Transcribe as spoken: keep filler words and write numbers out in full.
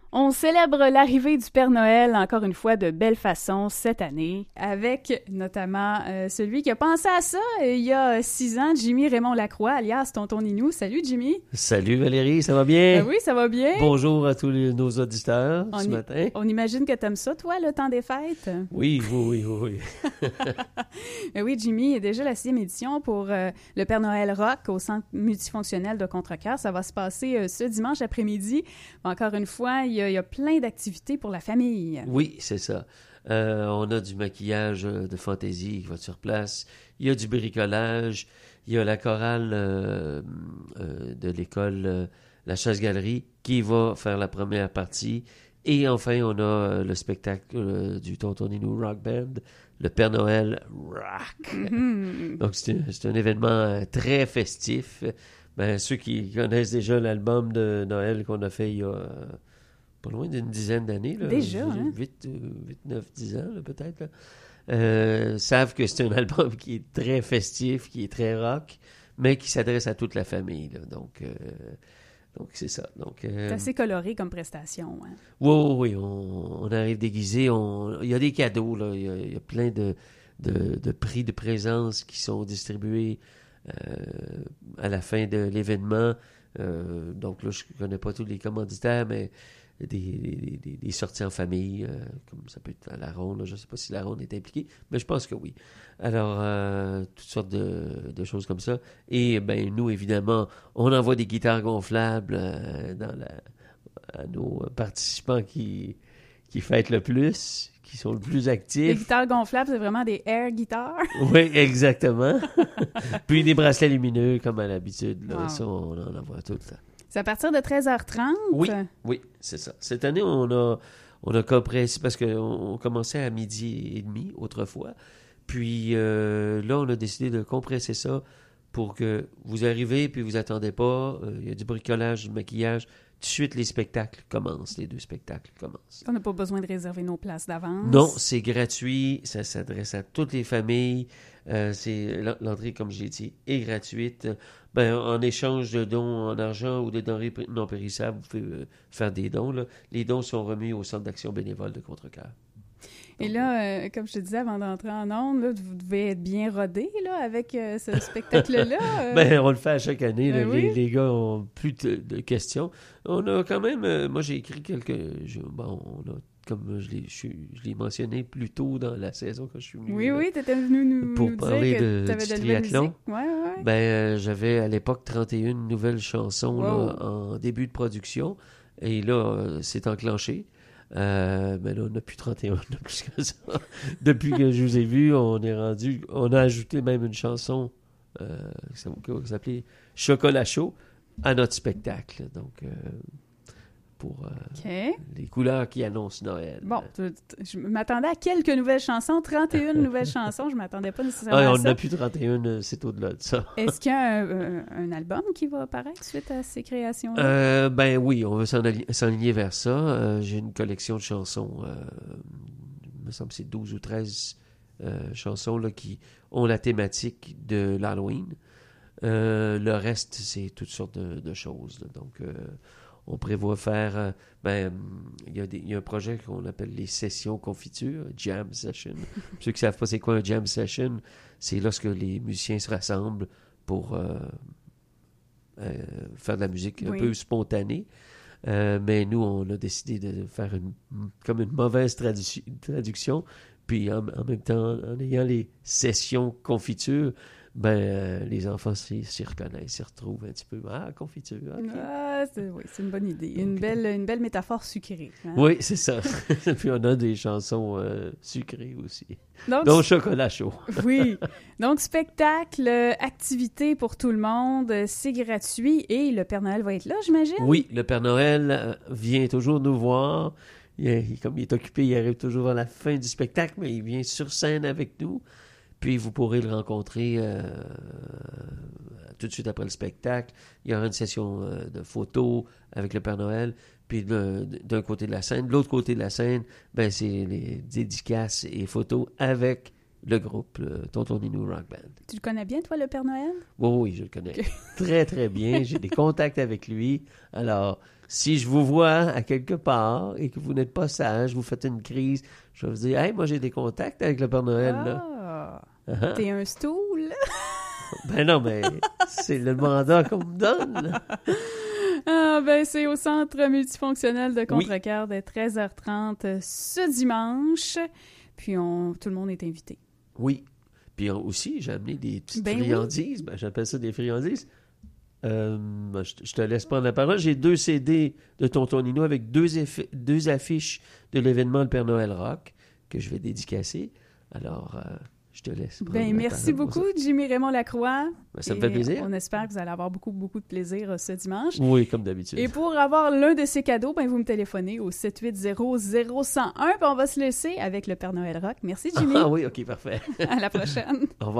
On célèbre l'arrivée du Père Noël encore une fois de belle façon cette année, avec notamment euh, celui qui a pensé à ça euh, il y a six ans, Jimmy Raymond Lacroix, alias Tonton Ninou. Salut Jimmy! Salut Valérie, ça va bien? Euh, oui, ça va bien. Bonjour à tous les, nos auditeurs on ce y, matin. On imagine que t'aimes ça, toi, le temps des fêtes? Oui, oui, oui, oui. oui. euh, oui, Jimmy, est déjà la sixième édition pour euh, le Père Noël Rock au Centre multifonctionnel de Contrecoeur. Ça va se passer euh, ce dimanche après-midi. Encore une fois, il y a, il y a plein d'activités pour la famille. Oui, c'est ça. Euh, on a du maquillage de fantaisie qui va sur place. Il y a du bricolage. Il y a la chorale euh, euh, de l'école euh, La Chasse-Galerie qui va faire la première partie. Et enfin, on a euh, le spectacle euh, du Tonton Ninou Rock Band, le Père Noël Rock. Mm-hmm. Donc, c'est un, c'est un événement euh, très festif. Ben, ceux qui connaissent déjà l'album de Noël qu'on a fait il y a... Euh, pas loin d'une dizaine d'années. Là, déjà, hein? huit, neuf, dix ans, là, peut-être. Là. Euh, savent que c'est un album qui est très festif, qui est très rock, mais qui s'adresse à toute la famille. Là. Donc, euh, donc, c'est ça. Donc, euh, c'est assez coloré comme prestation. Hein? Oui, oui, oui. On, on arrive déguisé. On, il y a des cadeaux. Là. Il, y a, il y a plein de, de, de prix de présence qui sont distribués euh, à la fin de l'événement. Euh, donc, là, je ne connais pas tous les commanditaires, mais Des, des, des, des sorties en famille, euh, comme ça peut être à la ronde. Là, je ne sais pas si la ronde est impliquée, mais je pense que oui. Alors, euh, toutes sortes de, de choses comme ça. Et ben nous, évidemment, on envoie des guitares gonflables euh, dans la, à nos participants qui, qui fêtent le plus, qui sont le plus actifs. Les guitares gonflables, c'est vraiment des air guitares? Oui, exactement. Puis des bracelets lumineux, comme à l'habitude. Là, wow. Ça, on en envoie tout le temps. C'est à partir de treize heures trente? Oui, oui, c'est ça. Cette année, on a, on a compressé parce qu'on on commençait à midi et demi autrefois. Puis euh, là, on a décidé de compresser ça pour que vous arrivez puis vous attendez pas. Il euh, y a du bricolage, du maquillage. Tout de suite, les spectacles commencent. Les deux spectacles commencent. On n'a pas besoin de réserver nos places d'avance? Non, c'est gratuit. Ça s'adresse à toutes les familles. Euh, c'est, l'entrée, comme j'ai dit, est gratuite. Ben, en échange de dons en argent ou de denrées non périssables, vous pouvez euh, faire des dons. Là. Les dons sont remis au Centre d'action bénévole de Contrecoeur. Et là, euh, comme je te disais avant d'entrer en ondes, là, vous devez être bien rodé là, avec euh, ce spectacle-là. Euh... ben, on le fait à chaque année. Là, ben les, oui. les gars ont plus de, de questions. On a quand même... Euh, moi, j'ai écrit quelques... Je, bon, on a, comme je l'ai, je, je l'ai mentionné plus tôt dans la saison quand je suis venu. Oui, là, oui, tu étais venu nous, pour nous parler dire que de, tu avais du de la triathlon. musique. Ouais, ouais. Ben, euh, j'avais à l'époque trente et une nouvelles chansons wow. là, en début de production. Et là, euh, c'est enclenché. Euh, ben là, on n'a plus trente et un, on a plus que ça. Depuis que je vous ai vu, on est rendu... On a ajouté même une chanson euh, qui s'appelait « Chocolat chaud » à notre spectacle. Donc, euh, pour euh, okay. les couleurs qui annoncent Noël. Bon, tu, tu, je m'attendais à quelques nouvelles chansons, trente et une nouvelles chansons, je ne m'attendais pas nécessairement ah, à on ça. On n'a plus trente et un, c'est au-delà de ça. Est-ce qu'il y a un, un, un album qui va apparaître suite à ces créations-là? Euh, ben oui, on veut s'enligner vers ça. Euh, j'ai une collection de chansons, euh, il me semble que c'est douze ou treize euh, chansons là, qui ont la thématique de l'Halloween. Euh, le reste, c'est toutes sortes de, de choses. Là. Donc, euh, on prévoit faire... Euh, ben, il y, y a un projet qu'on appelle les sessions confiture, Jam Session. Ceux qui ne savent pas c'est quoi un Jam Session, c'est lorsque les musiciens se rassemblent pour euh, euh, faire de la musique un oui. peu spontanée. Euh, mais nous, on a décidé de faire une, comme une mauvaise tradu- traduction, puis en, en même temps, en ayant les sessions confiture, ben, euh, les enfants s'y, s'y reconnaissent, s'y retrouvent un petit peu. Ah, confiture, OK. Ah, c'est, oui, c'est une bonne idée. Une, okay. belle, une belle métaphore sucrée. Hein? Oui, c'est ça. Puis on a des chansons euh, sucrées aussi. Donc, Donc, chocolat chaud. Oui. Donc, spectacle, activité pour tout le monde, c'est gratuit et le Père Noël va être là, j'imagine? Oui, le Père Noël vient toujours nous voir. Il est, comme il est occupé, il arrive toujours à la fin du spectacle, mais il vient sur scène avec nous. Puis vous pourrez le rencontrer euh, tout de suite après le spectacle. Il y aura une session euh, de photos avec le Père Noël. Puis de, d'un côté de la scène. De l'autre côté de la scène, ben, c'est les dédicaces et photos avec le groupe, le Tonton Ninou Rock Band. Tu le connais bien, toi, le Père Noël? Oui, oui, je le connais Okay. très, très bien. J'ai des contacts avec lui. Alors, si je vous vois à quelque part et que vous n'êtes pas sage, vous faites une crise, je vais vous dire, « Hey, moi, j'ai des contacts avec le Père Noël. » Ah, là. Uh-huh. T'es un stool. Ben non, mais c'est le mandat qu'on me donne. Ah, ben c'est au Centre multifonctionnel de Contrecoeur dès treize heures trente ce dimanche. Puis on, tout le monde est invité. Oui. Puis aussi, j'ai amené des petites ben friandises. Oui. Ben, j'appelle ça des friandises. Euh, ben, je, je te laisse prendre la parole. J'ai deux C D de Tonton Ninou avec deux, effi- deux affiches de l'événement Le Père Noël Rock que je vais dédicacer. Alors, euh, je te laisse prendre ben, la merci parole. beaucoup, Jimmy Raymond Lacroix. Ben, ça me fait plaisir. On espère que vous allez avoir beaucoup, beaucoup de plaisir euh, ce dimanche. Oui, comme d'habitude. Et pour avoir l'un de ces cadeaux, ben, vous me téléphonez au sept huit zéro zéro un zéro un, puis on va se laisser avec le Père Noël Rock. Merci, Jimmy. Ah oui, OK, parfait. À la prochaine. Au revoir.